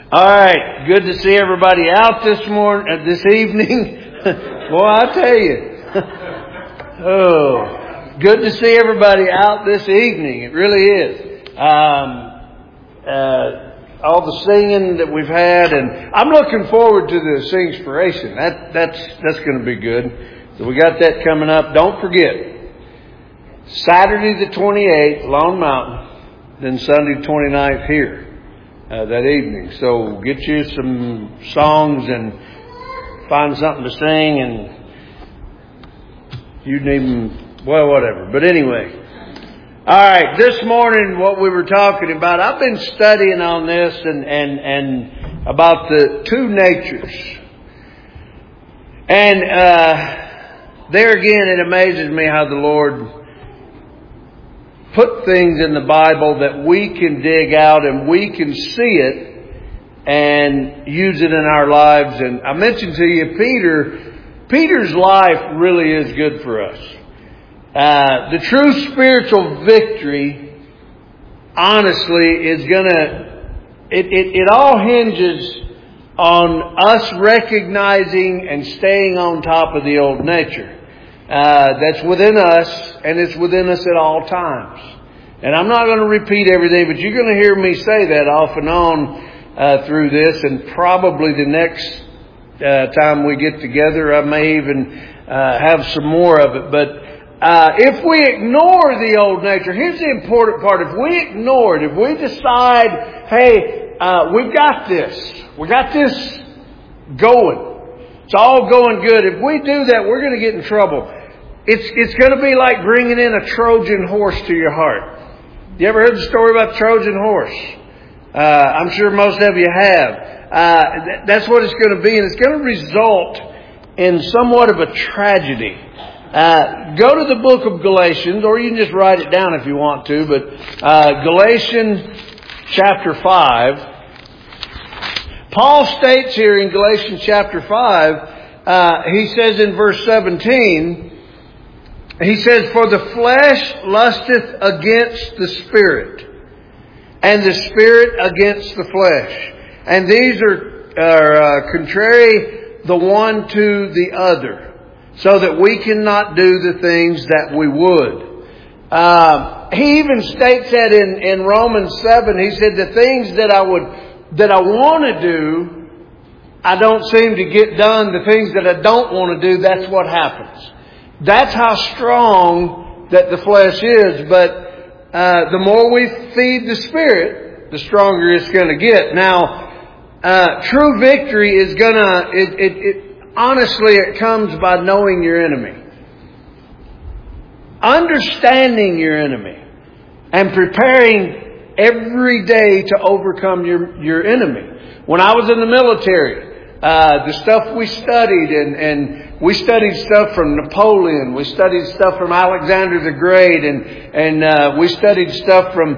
All right, good to see everybody out this evening. Boy, I tell you. Oh, good to see everybody out this evening. It really is. All the singing that we've had, and I'm looking forward to the Singspiration. That's going to be good. So we got that coming up. Don't forget, Saturday the 28th, Lone Mountain, then Sunday 29th here. That evening. So get you some songs and find something to sing, and you need them, well, whatever. But anyway. Alright, this morning what we were talking about, I've been studying on this and about the two natures. And there again, it amazes me how the Lord put things in the Bible that we can dig out and we can see it and use it in our lives. And I mentioned to you, Peter's life really is good for us. The true spiritual victory, honestly, is it all hinges on us recognizing and staying on top of the old nature. That's within us, and it's within us at all times. And I'm not going to repeat everything, but you're going to hear me say that off and on through this, and probably the next time we get together, I may even have some more of it. But if we ignore the old nature, here's the important part. If we ignore it, if we decide, hey, we got this going. It's all going good. If we do that, we're going to get in trouble. It's going to be like bringing in a Trojan horse to your heart. You ever heard the story about the Trojan horse? I'm sure most of you have. That's what it's going to be, and it's going to result in somewhat of a tragedy. Go to the book of Galatians, or you can just write it down if you want to, but Galatians chapter 5. Paul states here in Galatians chapter 5, he says in verse 17, he says, "For the flesh lusteth against the Spirit, and the Spirit against the flesh. And these are contrary the one to the other, so that we cannot do the things that we would." He even states that in Romans 7. He said, the things that I want to do, I don't seem to get done. The things that I don't want to do, that's what happens. That's how strong that the flesh is. But the more we feed the Spirit, the stronger it's going to get. Now, true victory is honestly, it comes by knowing your enemy. Understanding your enemy. And preparing every day to overcome your enemy. When I was in the military, the stuff we studied, and we studied stuff from Napoleon, we studied stuff from Alexander the Great, and we studied stuff from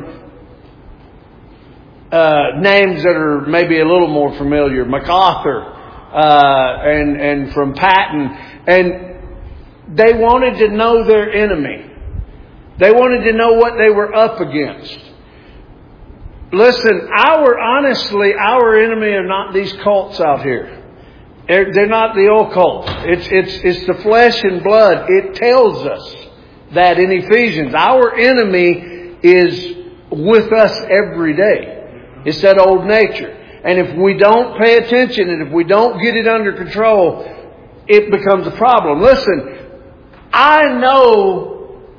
names that are maybe a little more familiar, MacArthur, and from Patton, and they wanted to know their enemy. They wanted to know what they were up against. Listen, our enemy are not these cults out here. They're not the occult. It's the flesh and blood. It tells us that in Ephesians. Our enemy is with us every day. It's that old nature. And if we don't pay attention and if we don't get it under control, it becomes a problem. Listen, I know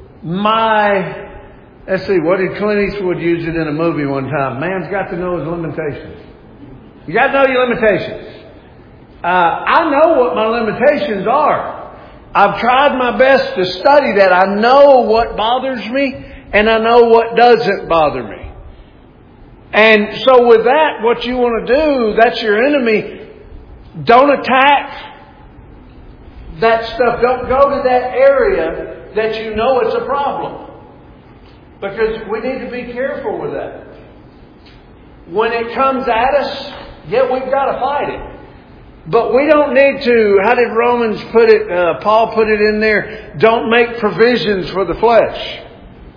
let's see, what did Clint Eastwood use it in a movie one time? Man's got to know his limitations. You got to know your limitations. I know what my limitations are. I've tried my best to study that. I know what bothers me and I know what doesn't bother me. And so with that, what you want to do, that's your enemy. Don't attack that stuff. Don't go to that area that you know it's a problem. Because we need to be careful with that. When it comes at us, yeah, we've got to fight it. But we don't need to, how did Romans put it, Paul put it in there, don't make provisions for the flesh.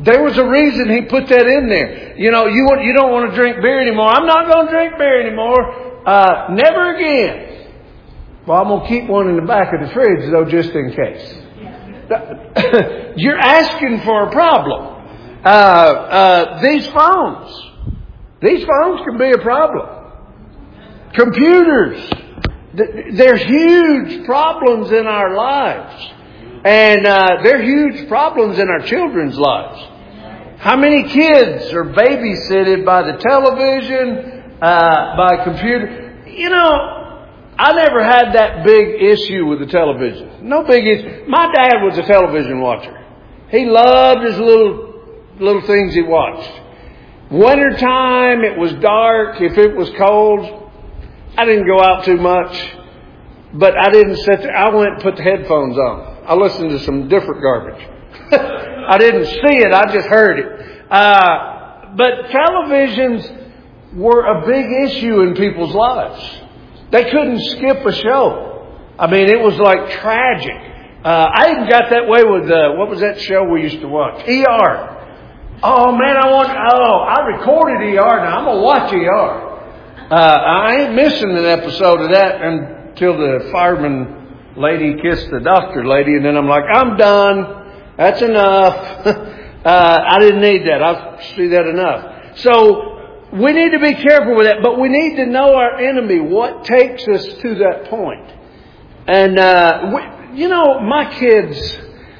There was a reason He put that in there. You don't want to drink beer anymore. I'm not going to drink beer anymore. Never again. Well, I'm going to keep one in the back of the fridge, though, just in case. You're asking for a problem. These phones can be a problem. Computers. There's huge problems in our lives. And they're huge problems in our children's lives. How many kids are babysitted by the television, by computer? I never had that big issue with the television. No big issue. My dad was a television watcher. He loved his little things he watched. Wintertime, it was dark. If it was cold, I didn't go out too much. But I didn't sit there. I went and put the headphones on. I listened to some different garbage. I didn't see it. I just heard it. But televisions were a big issue in people's lives. They couldn't skip a show. I mean, it was like tragic. I even got that way with, what was that show we used to watch? ER. Oh man, I recorded ER now. I'm going to watch ER. I ain't missing an episode of that until the fireman lady kissed the doctor lady, and then I'm like, I'm done. That's enough. I didn't need that. I see that enough. So we need to be careful with that, but we need to know our enemy, what takes us to that point. And, my kids,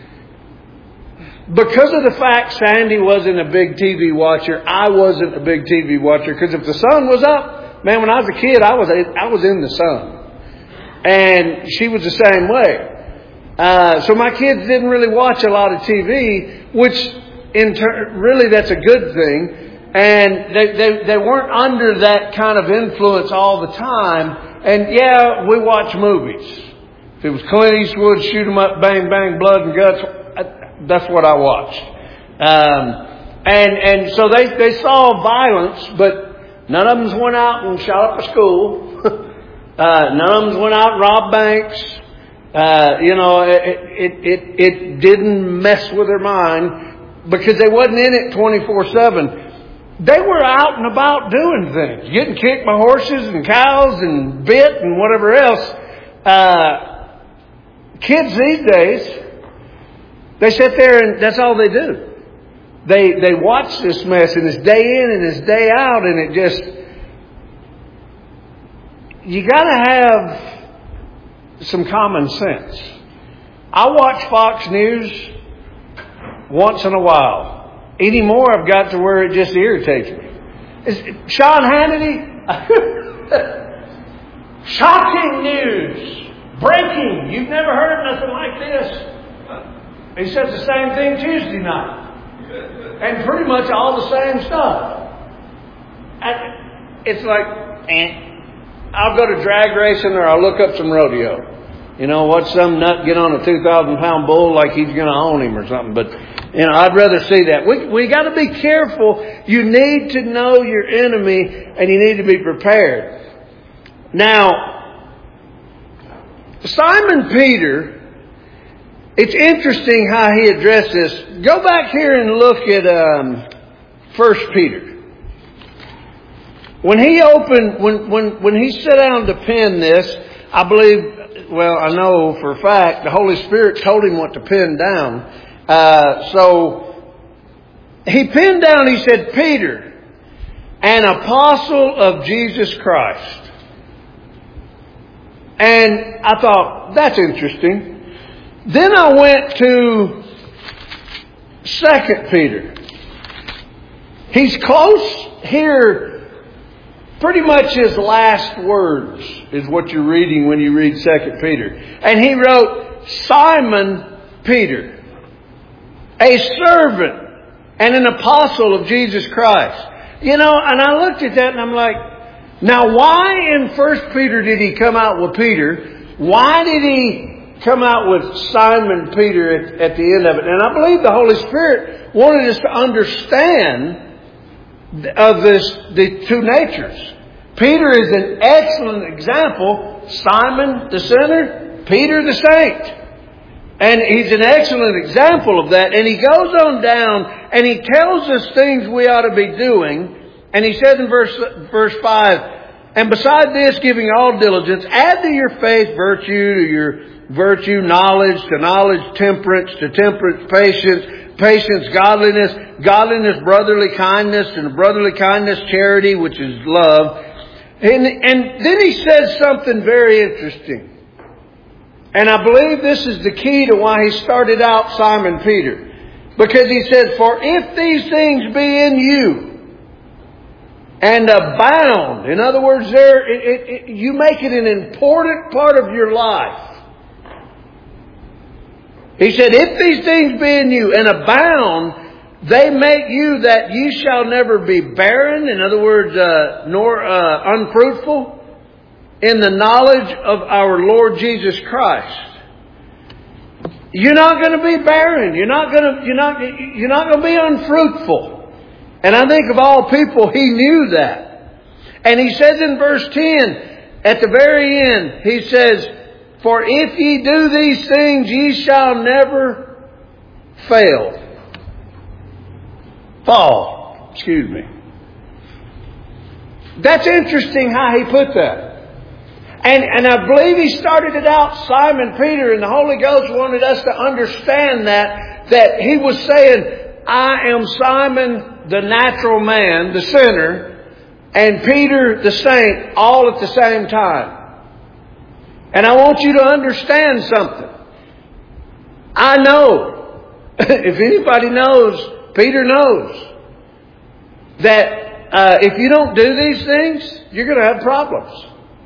because of the fact Sandy wasn't a big TV watcher, I wasn't a big TV watcher, because if the sun was up, man, when I was a kid, I was in the sun. And she was the same way. So my kids didn't really watch a lot of TV, which in turn, really that's a good thing. And they weren't under that kind of influence all the time. And yeah, we watch movies. If it was Clint Eastwood, shoot 'em up, bang, bang, blood and guts, that's what I watched. And so they saw violence, but none of them went out and shot up a school. None of them went out and robbed banks. It didn't mess with their mind because they wasn't in it 24/7. They were out and about doing things, getting kicked by horses and cows and bit and whatever else. Kids these days, they sit there and that's all they do. They watch this mess, and it's day in and it's day out, and it just, you got to have some common sense. I watch Fox News once in a while. Anymore, I've got to where it just irritates me. Sean Hannity, shocking news, breaking. You've never heard nothing like this. He says the same thing Tuesday night, and pretty much all the same stuff. And it's like, I'll go to drag racing or I'll look up some rodeo. Watch some nut get on a 2,000-pound bull like he's going to own him or something. But, I'd rather see that. We got to be careful. You need to know your enemy and you need to be prepared. Now, Simon Peter, it's interesting how he addressed this. Go back here and look at 1 Peter. When he opened, when he sat down to pen this, I believe, I know for a fact, the Holy Spirit told him what to pen down. So he penned down, he said, Peter, an apostle of Jesus Christ. And I thought, that's interesting. Then I went to 2 Peter. He's close here. Pretty much his last words is what you're reading when you read 2 Peter. And he wrote, Simon Peter, a servant and an apostle of Jesus Christ. And I looked at that and I'm like, now why in 1 Peter did he come out with Peter? Why did he come out with Simon Peter at the end of it? And I believe the Holy Spirit wanted us to understand of the two natures. Peter is an excellent example. Simon the sinner, Peter the saint. And he's an excellent example of that. And he goes on down and he tells us things we ought to be doing. And he says in verse 5, and beside this, giving all diligence, add to your faith virtue, to your virtue knowledge, to knowledge temperance, to temperance patience, patience godliness, godliness brotherly kindness, and brotherly kindness charity, which is love. And then he says something very interesting. And I believe this is the key to why he started out Simon Peter. Because he says, for if these things be in you, and abound. In other words, you make it an important part of your life. He said, if these things be in you and abound, they make you that you shall never be barren. In other words, nor unfruitful in the knowledge of our Lord Jesus Christ. You're not going to be barren. You're not going to be unfruitful. And I think of all people, he knew that. And he says in verse 10, at the very end, he says, for if ye do these things, ye shall never fall. Excuse me. That's interesting how he put that. And I believe he started it out, Simon Peter, and the Holy Ghost wanted us to understand that he was saying, I am Simon, the natural man, the sinner, and Peter, the saint, all at the same time. And I want you to understand something. I know, if anybody knows, Peter knows, that if you don't do these things, you're going to have problems.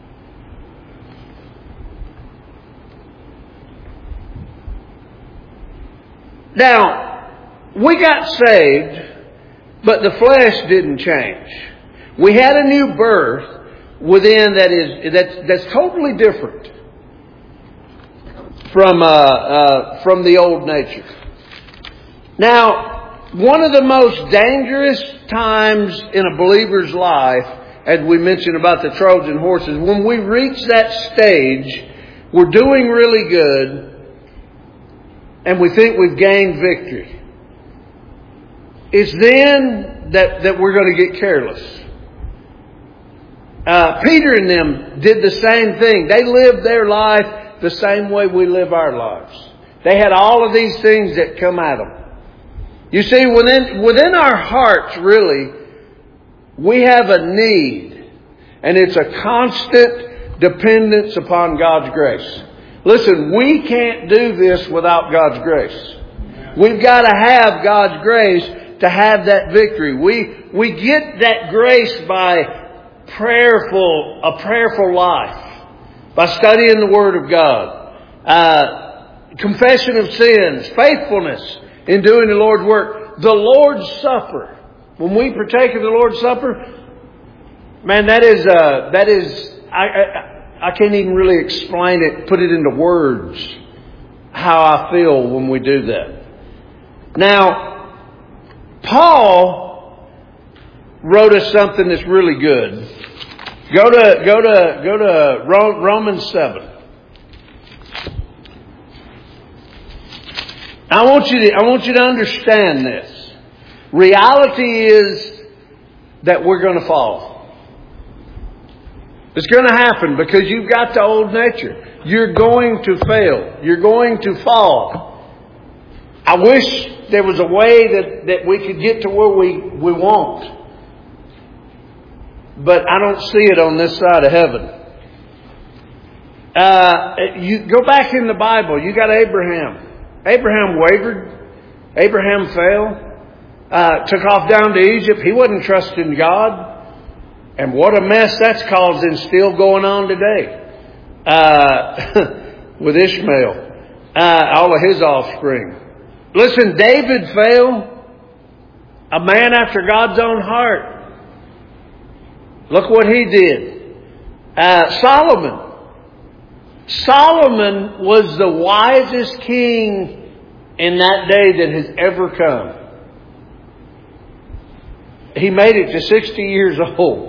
Now, we got saved, but the flesh didn't change. We had a new birth within that's totally different from the old nature. Now, one of the most dangerous times in a believer's life, as we mentioned about the Trojan horses, when we reach that stage, we're doing really good, and we think we've gained victory. It's then that we're going to get careless. Peter and them did the same thing. They lived their life the same way we live our lives. They had all of these things that come at them. You see, within our hearts, really, we have a need. And it's a constant dependence upon God's grace. Listen, we can't do this without God's grace. We've got to have God's grace to have that victory. We get that grace by a prayerful life, by studying the Word of God, confession of sins, faithfulness in doing the Lord's work. The Lord's Supper. When we partake of the Lord's Supper, man, that is I can't even really explain it, put it into words, how I feel when we do that. Now, Paul wrote us something that's really good. Go to Romans 7. I want you to understand this. Reality is that we're going to fall. It's going to happen because you've got the old nature. You're going to fail. You're going to fall. I wish there was a way that we could get to where we won't. But I don't see it on this side of heaven. You go back in the Bible. You got Abraham. Abraham wavered. Abraham fell. Took off down to Egypt. He wasn't trusting God. And what a mess that's causing still going on today. With Ishmael. All of his offspring. Listen, David fell. A man after God's own heart. Look what he did. Solomon. Solomon was the wisest king in that day that has ever come. He made it to 60 years old.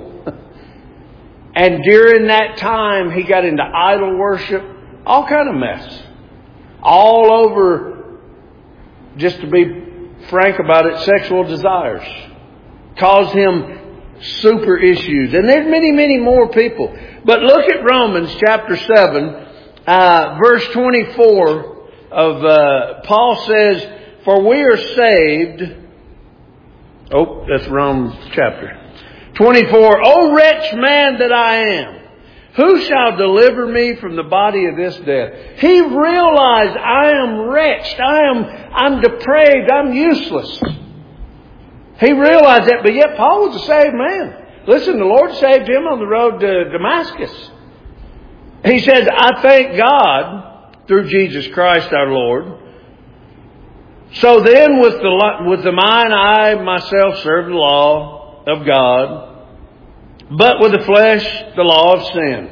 And during that time, he got into idol worship. All kind of mess. all over, just to be frank about it, sexual desires. Caused him super issues. And there's many, many more people. But look at Romans chapter 7, verse 24 of, Paul says, for we are saved. Oh, that's Romans chapter 24. O wretched man that I am, who shall deliver me from the body of this death? He realized, I am wretched. I'm depraved. I'm useless. He realized that, but yet Paul was a saved man. Listen, the Lord saved him on the road to Damascus. He says, I thank God through Jesus Christ our Lord. So then with the mind I myself serve the law of God, but with the flesh the law of sin.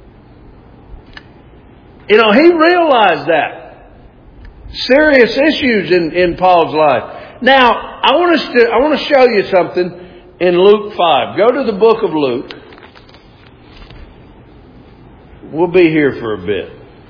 You know, he realized that. Serious issues in Paul's life. Now, I want to show you something in Luke 5. Go to the book of Luke. We'll be here for a bit.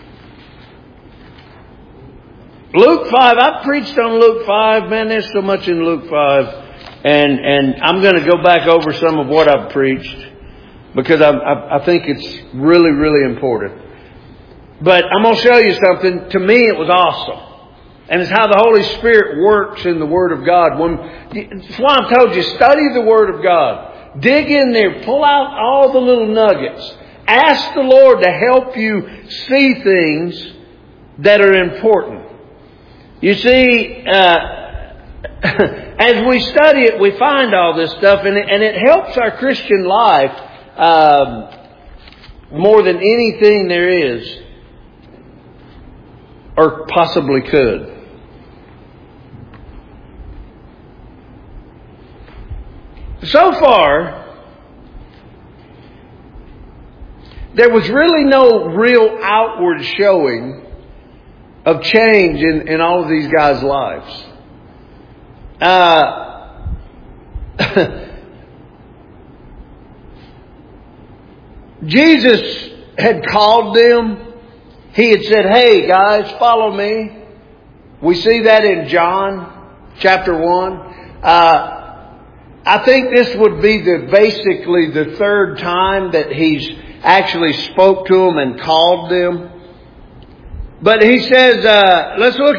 Luke 5, I've preached on Luke 5. Man, there's so much in Luke 5. And I'm going to go back over some of what I've preached, because I think it's really, really important. But I'm going to show you something. To me, it was awesome. And it's how the Holy Spirit works in the Word of God. That's why I told you, study the Word of God. Dig in there. Pull out all the little nuggets. Ask the Lord to help you see things that are important. You see, as we study it, we find all this stuff, and it helps our Christian life more than anything there is or possibly could. So far, there was really no real outward showing of change in all of these guys' lives. Jesus had called them. He had said, hey guys, follow me. We see that in John chapter 1. I think this would be basically the third time that he's actually spoke to them and called them. But he says, let's look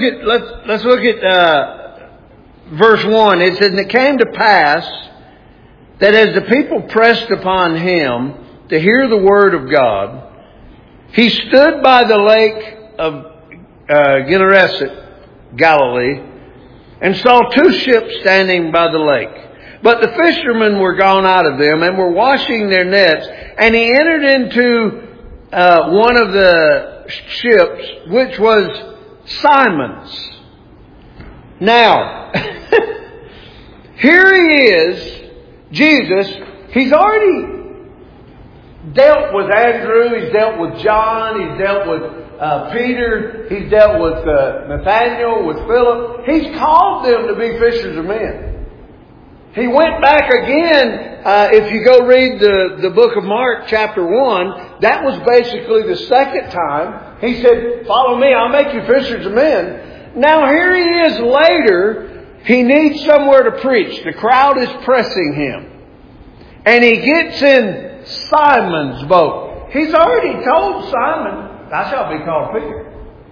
at verse 1. It says, and it came to pass that as the people pressed upon him to hear the word of God, he stood by the lake of Gennesaret, Galilee, and saw two ships standing by the lake. But the fishermen were gone out of them and were washing their nets. And he entered into one of the ships, which was Simon's. Now, here he is, Jesus. He's already dealt with Andrew. He's dealt with John. He's dealt with Peter. He's dealt with Nathaniel, with Philip. He's called them to be fishers of men. He went back again. If you go read the book of Mark chapter 1, that was basically the second time. He said, follow me, I'll make you fishers of men. Now here he is later. He needs somewhere to preach. The crowd is pressing him. And he gets in Simon's boat. He's already told Simon, thou shalt be called Peter.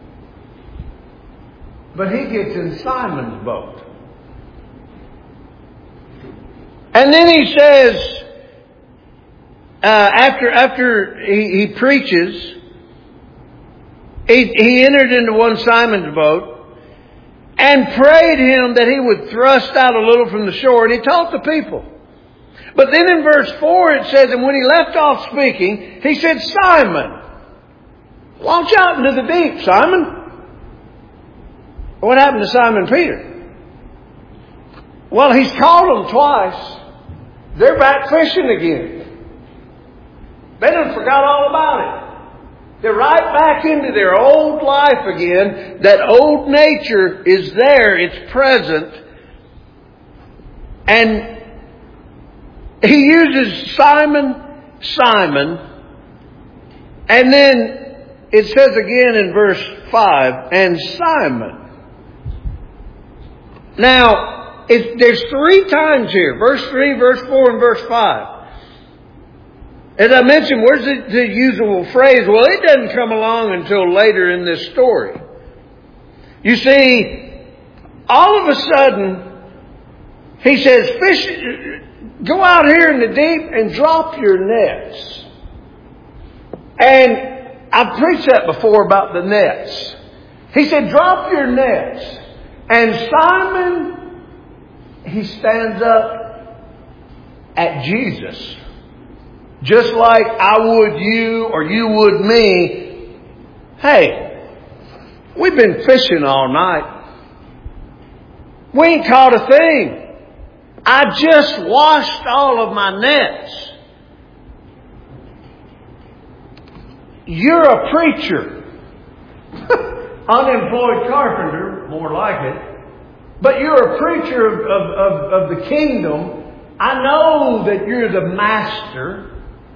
But he gets in Simon's boat. And then he says, after he preaches, he entered into one Simon's boat and prayed him that he would thrust out a little from the shore. And he taught the people. But then in verse 4 it says, and when he left off speaking, he said, Simon, launch out into the deep, Simon. What happened to Simon Peter? Well, he's called them twice. They're back fishing again. They done forgot all about it. They're right back into their old life again. That old nature is there. It's present. And he uses Simon. And then it says again in verse 5, and Simon. Now, there's 3 times here. Verse 3, verse 4, and verse 5. As I mentioned, where's the usual phrase? Well, it doesn't come along until later in this story. You see, all of a sudden, he says, fish, go out here in the deep and drop your nets. And I've preached that before about the nets. He said, drop your nets. And Simon, he stands up at Jesus. Just like I would you or you would me. Hey, we've been fishing all night. We ain't caught a thing. I just washed all of my nets. You're a preacher. Unemployed carpenter, more like it. But you're a preacher of the kingdom. I know that you're the master.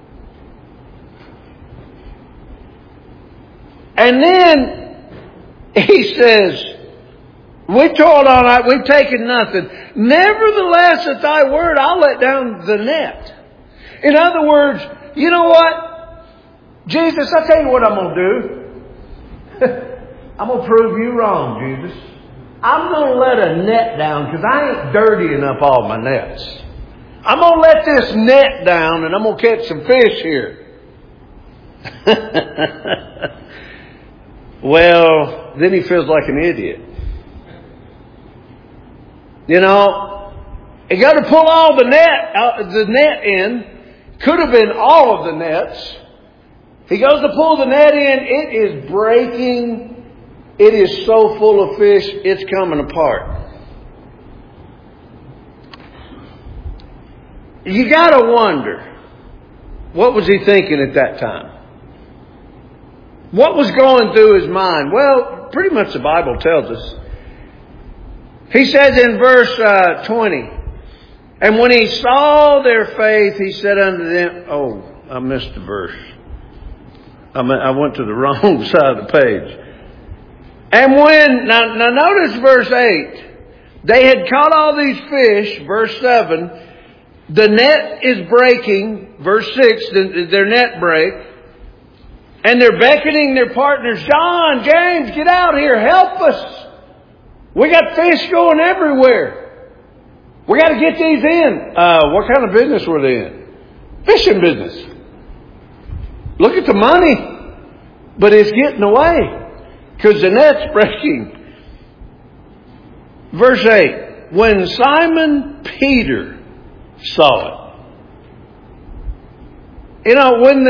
And then he says, we toiled all night, we've taken nothing. Nevertheless, at thy word, I'll let down the net. In other words, you know what? Jesus, I tell you what I'm going to do. I'm going to prove you wrong, Jesus. I'm going to let a net down because I ain't dirtying up all my nets. I'm going to let this net down and I'm going to catch some fish here. Well, then he feels like an idiot. You know, he got to pull all the net in. Could have been all of the nets. He goes to pull the net in. It is breaking. It is so full of fish, it's coming apart. You got to wonder, what was he thinking at that time? What was going through his mind? Well, pretty much the Bible tells us. He says in verse 20, and when he saw their faith, he said unto them, oh, I missed the verse. I went to the wrong side of the page. And when, now notice verse 8, they had caught all these fish, verse 7, the net is breaking, verse 6, their net break, and they're beckoning their partners, John, James, get out here, help us. We got fish going everywhere. We got to get these in. What kind of business were they in? Fishing business. Look at the money. But it's getting away because the net's breaking. Verse 8. When Simon Peter saw it. You know, when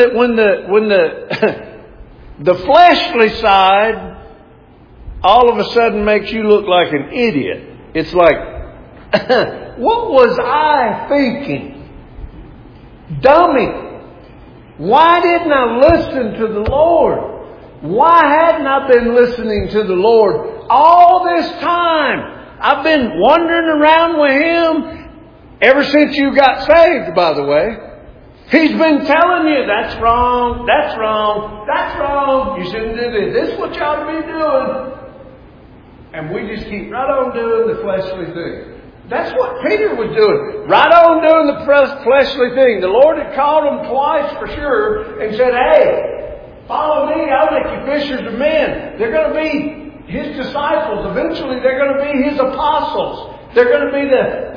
the fleshly side all of a sudden makes you look like an idiot. It's like, what was I thinking? Dummy. Why didn't I listen to the Lord? Why hadn't I been listening to the Lord all this time? I've been wandering around with Him ever since you got saved, by the way. He's been telling you, that's wrong, that's wrong, that's wrong. You shouldn't do this. This is what you ought to be doing. And we just keep right on doing the fleshly thing. That's what Peter was doing. Right on doing the fleshly thing. The Lord had called him twice for sure and said, hey, follow me. I'll make you fishers of men. They're going to be His disciples. Eventually they're going to be His apostles. They're going to be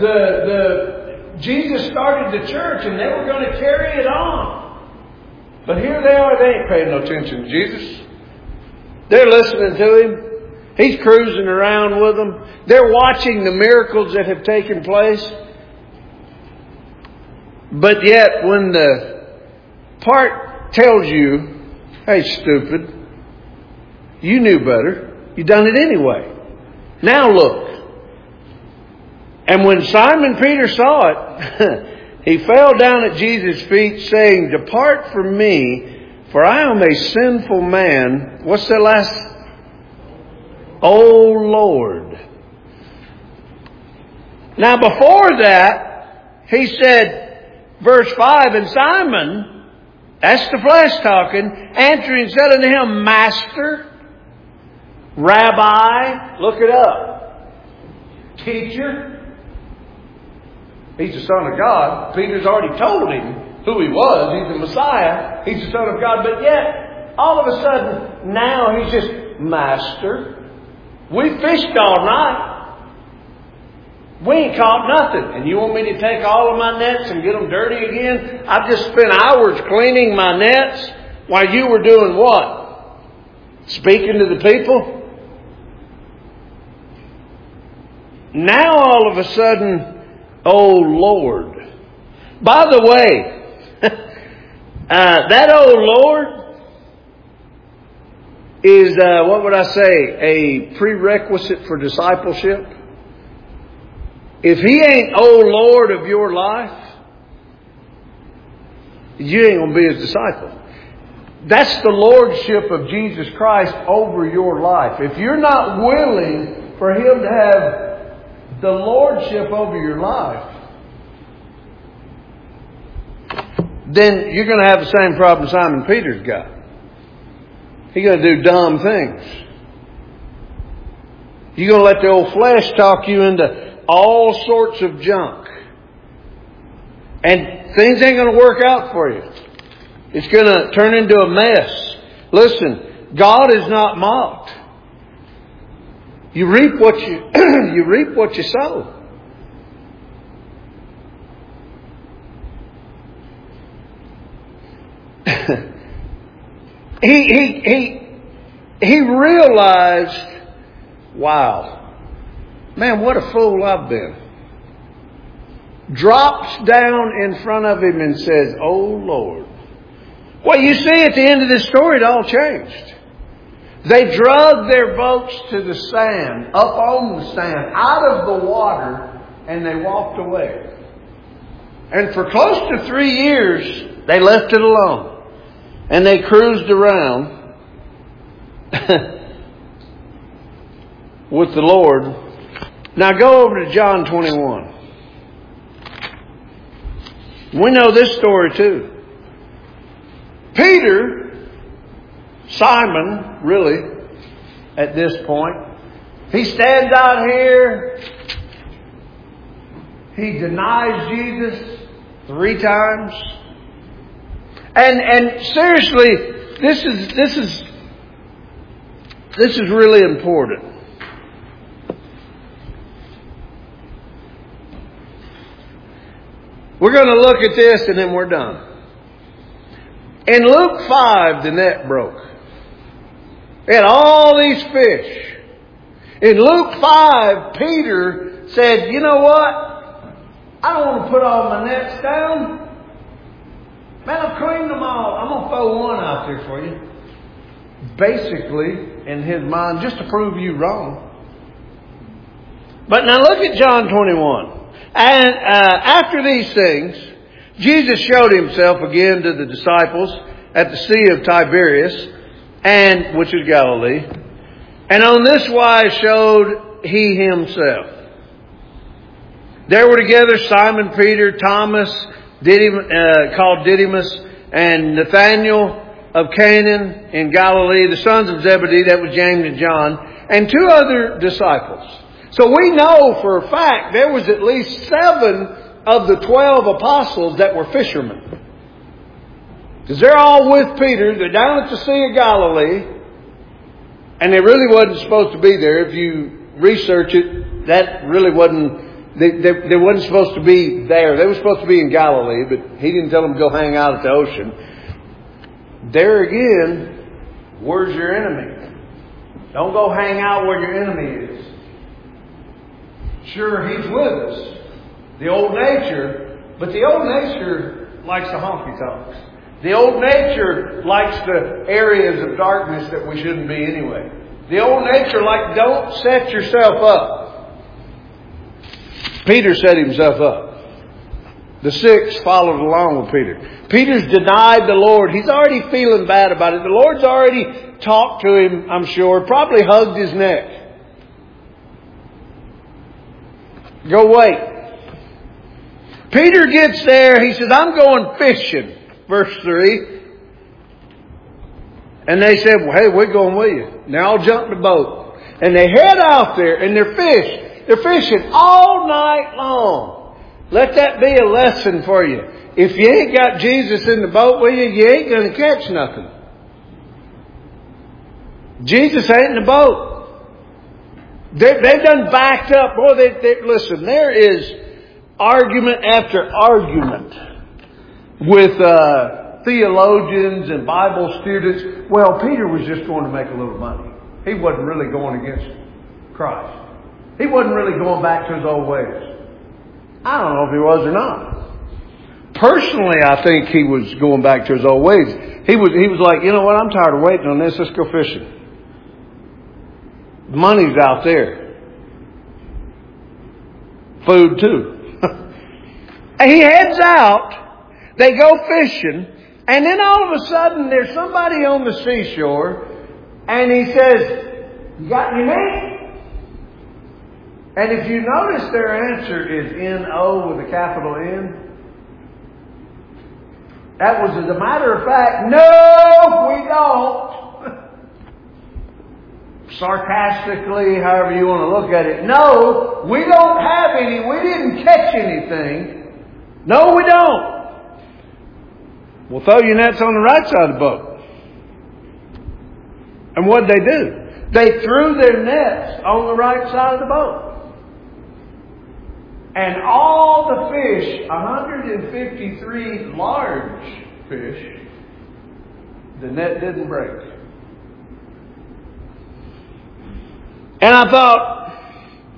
Jesus started the church and they were going to carry it on. But here they are. They ain't paying no attention to Jesus. They're listening to Him. He's cruising around with them. They're watching the miracles that have taken place. But yet, when the part tells you, hey, stupid, you knew better. You done it anyway. Now look. And when Simon Peter saw it, he fell down at Jesus' feet, saying, depart from me, for I am a sinful man. What's that last? Oh Lord. Now before that, he said, verse 5, and Simon That's the flesh talking. Answering said unto him, Master, Rabbi, look it up. Teacher. He's the Son of God. Peter's already told him who he was. He's the Messiah. He's the Son of God. But yet, all of a sudden, now he's just, Master, we fished all night. We ain't caught nothing. And you want me to take all of my nets and get them dirty again? I've just spent hours cleaning my nets while you were doing what? Speaking to the people? Now all of a sudden, oh Lord. By the way, that oh Lord is, what would I say, a prerequisite for discipleship. If He ain't oh Lord of your life, you ain't going to be His disciple. That's the lordship of Jesus Christ over your life. If you're not willing for Him to have the lordship over your life, then you're going to have the same problem Simon Peter's got. He's going to do dumb things. You're going to let the old flesh talk you into all sorts of junk. And things ain't going to work out for you. It's going to turn into a mess. Listen, God is not mocked. You reap what you reap what you sow. He realized, wow, man, what a fool I've been. Drops down in front of him and says, oh Lord. Well, you see at the end of this story, it all changed. They drug their boats to the sand, up on the sand, out of the water, and they walked away. And for close to 3 years, they left it alone. And they cruised around with the Lord. Now go over to John 21. We know this story too. Peter, Simon, really, at this point, he stands out here. He denies Jesus 3 times. And seriously, this is really important. We're going to look at this and then we're done. In Luke 5, the net broke. They had all these fish. In Luke 5, Peter said, you know what? I don't want to put all my nets down. Man, I've cleaned them all. I'm going to throw one out there for you. Basically, in his mind, just to prove you wrong. But now look at John 21. And after these things, Jesus showed Himself again to the disciples at the Sea of Tiberias, which is Galilee. And on this wise showed He Himself. There were together Simon Peter, Thomas, called Didymus, and Nathanael of Canaan in Galilee, the sons of Zebedee, that was James and John, and 2 other disciples. So we know for a fact there was at least 7 of the 12 apostles that were fishermen. Because they're all with Peter. They're down at the Sea of Galilee. And they really wasn't supposed to be there. If you research it, that really wasn't... They wasn't supposed to be there. They were supposed to be in Galilee, but He didn't tell them to go hang out at the ocean. There again, where's your enemy? Don't go hang out where your enemy is. Sure, he's with us. The old nature. But the old nature likes the honky tonks. The old nature likes the areas of darkness that we shouldn't be anyway. The old nature don't set yourself up. Peter set himself up. The 6 followed along with Peter. Peter's denied the Lord. He's already feeling bad about it. The Lord's already talked to him, I'm sure. Probably hugged his neck. Go wait. Peter gets there. He says, I'm going fishing. Verse 3. And they said, well, hey, we're going with you. And they all jump in the boat. And they head out there and they're fishing all night long. Let that be a lesson for you. If you ain't got Jesus in the boat with you, you ain't going to catch nothing. Jesus ain't in the boat. They've done backed up. Boy, listen, there is argument after argument with theologians and Bible students. Well, Peter was just going to make a little money. He wasn't really going against Christ. He wasn't really going back to his old ways. I don't know if he was or not. Personally, I think he was going back to his old ways. He was like, you know what, I'm tired of waiting on this. Let's go fishing. Money's out there. Food too. And he heads out. They go fishing. And then all of a sudden there's somebody on the seashore. And he says, you got any meat? And if you notice, their answer is N-O with a capital N. That was, as a matter of fact, no, we don't. Sarcastically, however you want to look at it. No, we don't have any. We didn't catch anything. No, we don't. Well, throw your nets on the right side of the boat. And what did they do? They threw their nets on the right side of the boat. And all the fish, 153 large fish, the net didn't break. And I thought,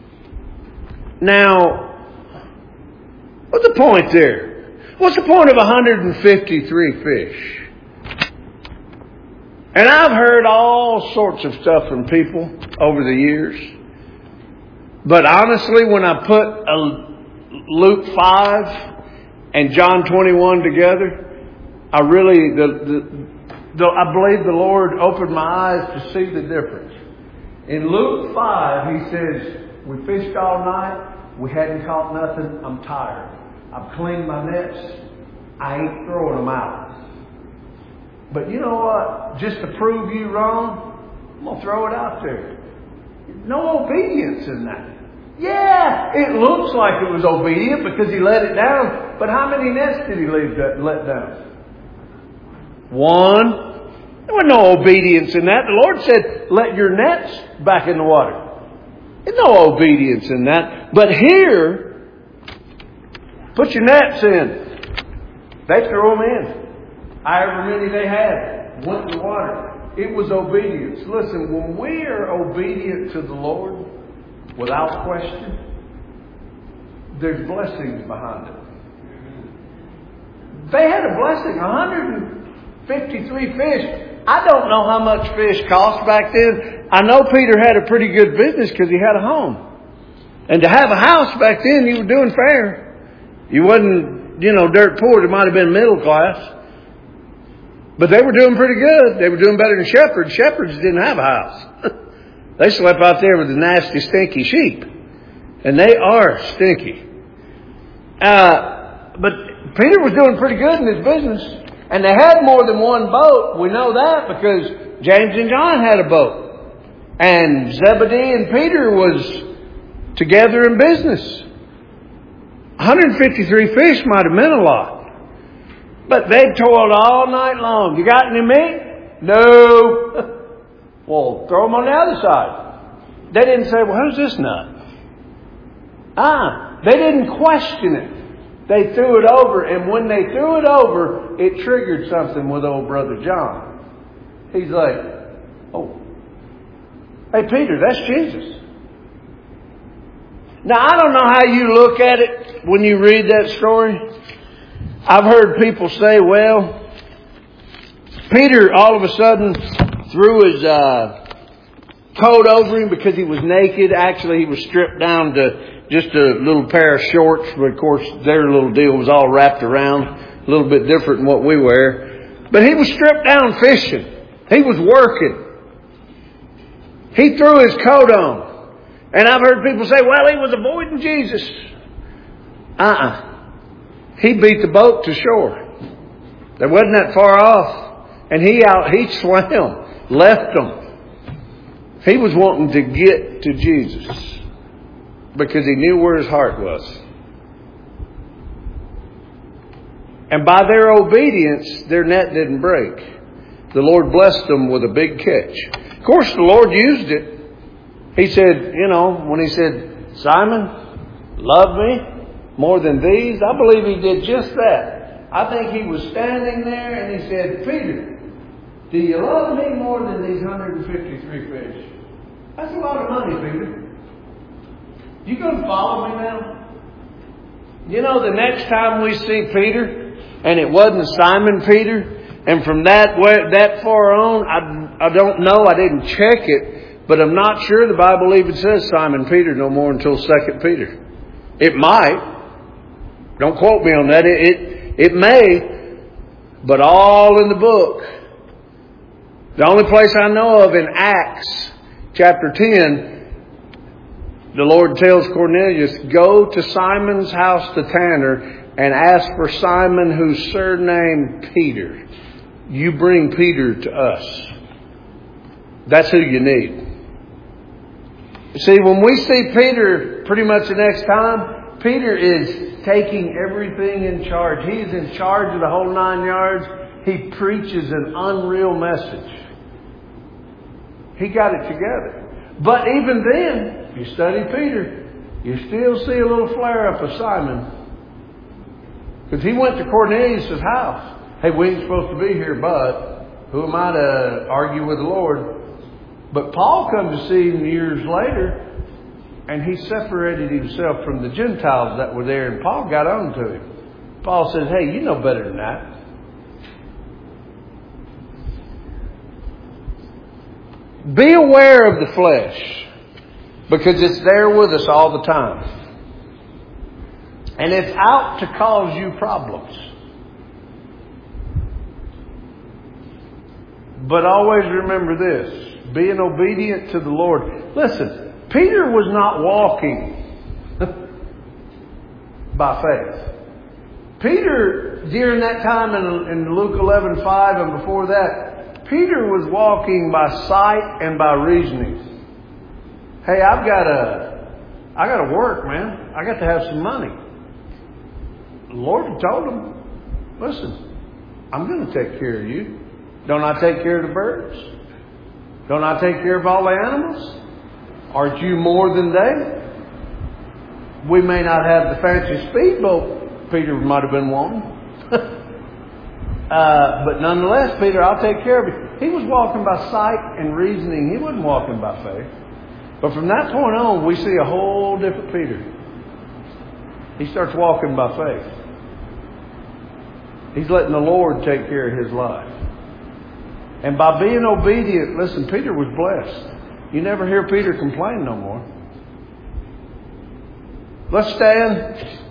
now, what's the point there? What's the point of 153 fish? And I've heard all sorts of stuff from people over the years. But honestly, when I put Luke 5 and John 21 together, I believe the Lord opened my eyes to see the difference. In Luke 5, he says, we fished all night. We hadn't caught nothing. I'm tired. I've cleaned my nets. I ain't throwing them out. But you know what? Just to prove you wrong, I'm going to throw it out there. No obedience in that. Yeah, it looks like it was obedient because he let it down. But how many nets did he let down? One. There was no obedience in that. The Lord said, let your nets back in the water. There's no obedience in that. But here, put your nets in. They threw them in. However many they had went in the water. It was obedience. Listen, when we are obedient to the Lord, without question, there's blessings behind it. They had a blessing, 153 fish. I don't know how much fish cost back then. I know Peter had a pretty good business because he had a home. And to have a house back then, you were doing fair. You wasn't, dirt poor. It might have been middle class. But they were doing pretty good. They were doing better than shepherds. Shepherds didn't have a house. They slept out there with the nasty, stinky sheep. And they are stinky. But Peter was doing pretty good in his business. And they had more than one boat. We know that because James and John had a boat. And Zebedee and Peter was together in business. 153 fish might have meant a lot. But they toiled all night long. You got any meat? No. Well, throw them on the other side. They didn't say, well, who's this nut? They didn't question it. They threw it over. And when they threw it over, it triggered something with old brother John. He's like, oh, hey, Peter, that's Jesus. Now, I don't know how you look at it when you read that story. I've heard people say, well, Peter all of a sudden threw his coat over him because he was naked. Actually, he was stripped down to just a little pair of shorts. But of course, their little deal was all wrapped around, a little bit different than what we wear. But he was stripped down fishing. He was working. He threw his coat on. And I've heard people say, well, he was avoiding Jesus. He beat the boat to shore. They wasn't that far off. And he swam, left them. He was wanting to get to Jesus because he knew where his heart was. And by their obedience, their net didn't break. The Lord blessed them with a big catch. Of course, the Lord used it. He said, when he said, Simon, love me more than these, I believe he did just that. I think he was standing there and he said, Peter, do you love me more than these 153 fish? That's a lot of money, Peter. You going to follow me now? The next time we see Peter, and it wasn't Simon Peter, and from that far on, I don't know, I didn't check it, but I'm not sure the Bible even says Simon Peter no more until 2 Peter. It might. Don't quote me on that. It may, but all in the book. The only place I know of in Acts chapter 10, the Lord tells Cornelius, go to Simon's house, the tanner, and ask for Simon, whose surname Peter. You bring Peter to us. That's who you need. See, when we see Peter pretty much the next time, Peter is taking everything in charge. He is in charge of the whole 9 yards. He preaches an unreal message. He got it together. But even then, if you study Peter, you still see a little flare-up of Simon. Because he went to Cornelius' house. Hey, we ain't supposed to be here, but who am I to argue with the Lord? But Paul comes to see him years later, and he separated himself from the Gentiles that were there, and Paul got on to him. Paul says, hey, you know better than that. Be aware of the flesh, because it's there with us all the time. And it's out to cause you problems. But always remember this, being obedient to the Lord. Listen, Peter was not walking by faith. Peter, during that time in Luke 11:5 and before that, Peter was walking by sight and by reasoning. Hey, I got to work, man. I got to have some money. The Lord had told him, listen, I'm going to take care of you. Don't I take care of the birds? Don't I take care of all the animals? Aren't you more than they? We may not have the fancy speedboat Peter might have been wanting. But nonetheless, Peter, I'll take care of you. He was walking by sight and reasoning. He wasn't walking by faith. But from that point on, we see a whole different Peter. He starts walking by faith. He's letting the Lord take care of his life. And by being obedient, listen, Peter was blessed. You never hear Peter complain no more. Let's stand.